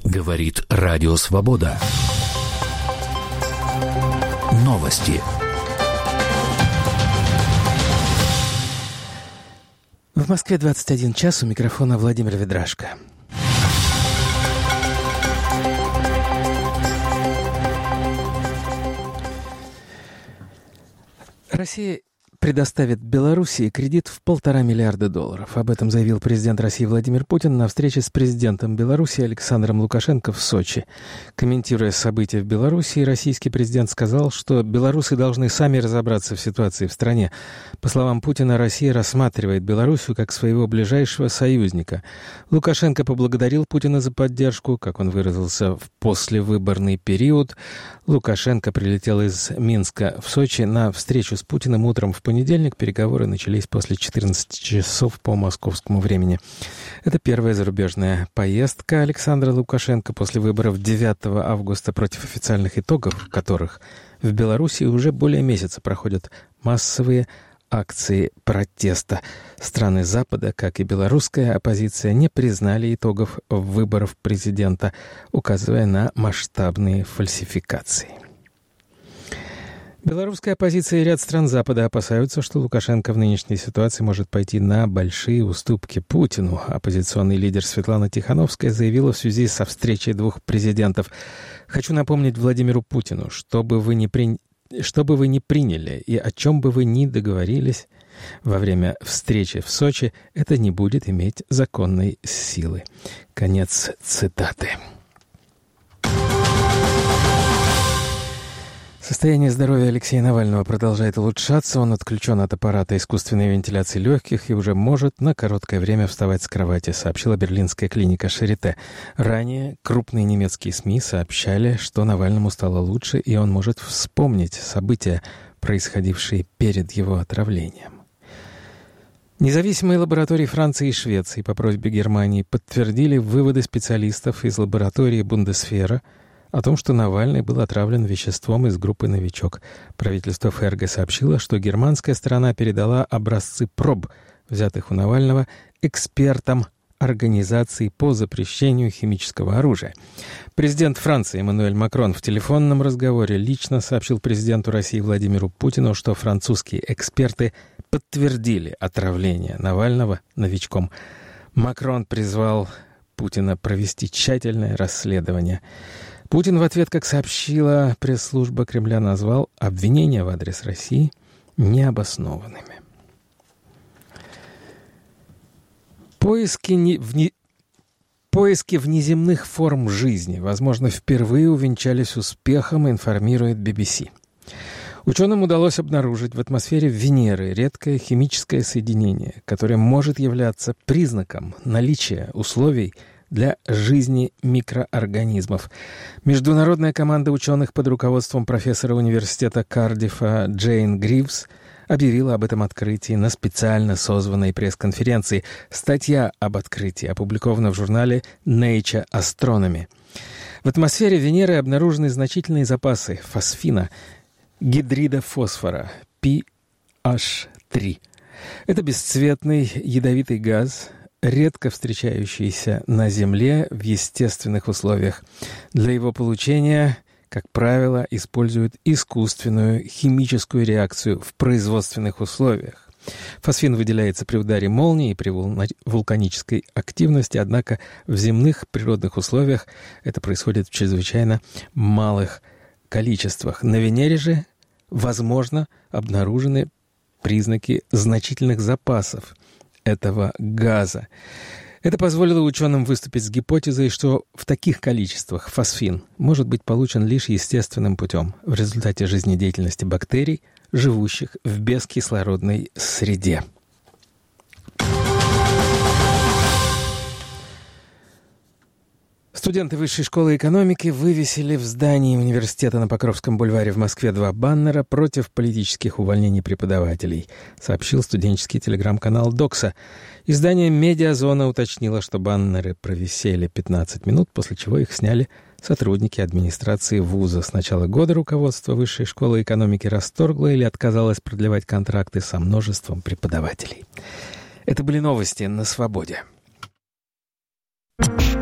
Говорит Радио Свобода. Новости. В Москве 21 час, у микрофона Владимир Ведрашко. Россия предоставит Белоруссии кредит в $1,5 миллиарда. Об этом заявил президент России Владимир Путин на встрече с президентом Беларуси Александром Лукашенко в Сочи. Комментируя события в Беларуси, российский президент сказал, что белорусы должны сами разобраться в ситуации в стране. По словам Путина, Россия рассматривает Белоруссию как своего ближайшего союзника. Лукашенко поблагодарил Путина за поддержку, как он выразился, в послевыборный период. Лукашенко прилетел из Минска в Сочи на встречу с Путиным утром в понедельник. Переговоры начались после 14 часов по московскому времени. Это первая зарубежная поездка Александра Лукашенко после выборов 9 августа, против официальных итогов которых в Беларуси уже более месяца проходят массовые акции протеста. Страны Запада, как и белорусская оппозиция, не признали итогов выборов президента, указывая на масштабные фальсификации. Белорусская оппозиция и ряд стран Запада опасаются, что Лукашенко в нынешней ситуации может пойти на большие уступки Путину. Оппозиционный лидер Светлана Тихановская заявила в связи со встречей двух президентов: «Хочу напомнить Владимиру Путину, что бы вы ни приняли и о чем бы вы ни договорились во время встречи в Сочи, это не будет иметь законной силы». Конец цитаты. Состояние здоровья Алексея Навального продолжает улучшаться. Он отключен от аппарата искусственной вентиляции легких и уже может на короткое время вставать с кровати, сообщила берлинская клиника Шарите. Ранее крупные немецкие СМИ сообщали, что Навальному стало лучше, и он может вспомнить события, происходившие перед его отравлением. Независимые лаборатории Франции и Швеции по просьбе Германии подтвердили выводы специалистов из лаборатории Бундесвера о том, что Навальный был отравлен веществом из группы «Новичок». Правительство ФРГ сообщило, что германская сторона передала образцы проб, взятых у Навального, экспертам Организации по запрещению химического оружия. Президент Франции Эммануэль Макрон в телефонном разговоре лично сообщил президенту России Владимиру Путину, что французские эксперты подтвердили отравление Навального новичком. Макрон призвал Путина провести тщательное расследование. Путин в ответ, как сообщила пресс-служба Кремля, назвал обвинения в адрес России необоснованными. Поиски внеземных форм жизни, возможно, впервые увенчались успехом, информирует BBC. Ученым удалось обнаружить в атмосфере Венеры редкое химическое соединение, которое может являться признаком наличия условий для жизни микроорганизмов. Международная команда ученых под руководством профессора университета Кардиффа Джейн Гривс объявила об этом открытии на специально созванной пресс-конференции. Статья об открытии опубликована в журнале Nature Astronomy. В атмосфере Венеры обнаружены значительные запасы фосфина, гидрида фосфора, PH3. Это бесцветный ядовитый газ, редко встречающийся на Земле в естественных условиях. Для его получения, как правило, используют искусственную химическую реакцию в производственных условиях. Фосфин выделяется при ударе молнии и при вулканической активности, однако в земных природных условиях это происходит в чрезвычайно малых количествах. На Венере же, возможно, обнаружены признаки значительных запасов этого газа. Это позволило ученым выступить с гипотезой, что в таких количествах фосфин может быть получен лишь естественным путем, в результате жизнедеятельности бактерий, живущих в бескислородной среде. Студенты Высшей школы экономики вывесили в здании университета на Покровском бульваре в Москве 2 баннера против политических увольнений преподавателей, сообщил студенческий телеграм-канал «Докса». Издание «Медиазона» уточнило, что баннеры провисели 15 минут, после чего их сняли сотрудники администрации вуза. С начала года руководство Высшей школы экономики расторгло или отказалось продлевать контракты со множеством преподавателей. Это были новости на «Свободе».